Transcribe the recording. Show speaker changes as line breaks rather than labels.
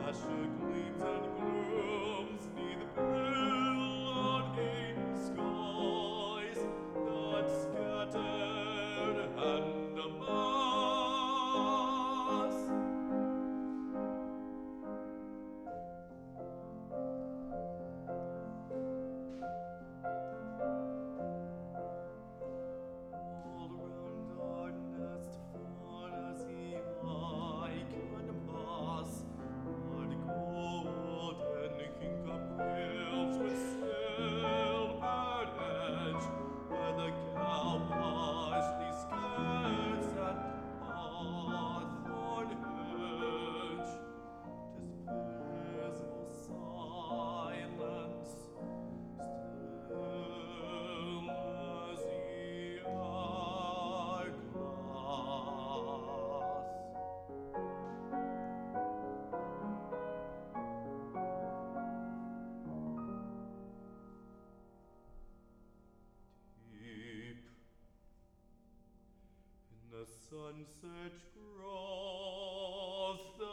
azure gleams and glooms 'neath billowing skies that scattered and amass. All around our nest, far as the eye can pass, are golden kingcup rails with silver edge, where the cow parsley skirts and hawthorn hedge. 'Tis visible silence, still as the hourglass. Deep in the sunset grows the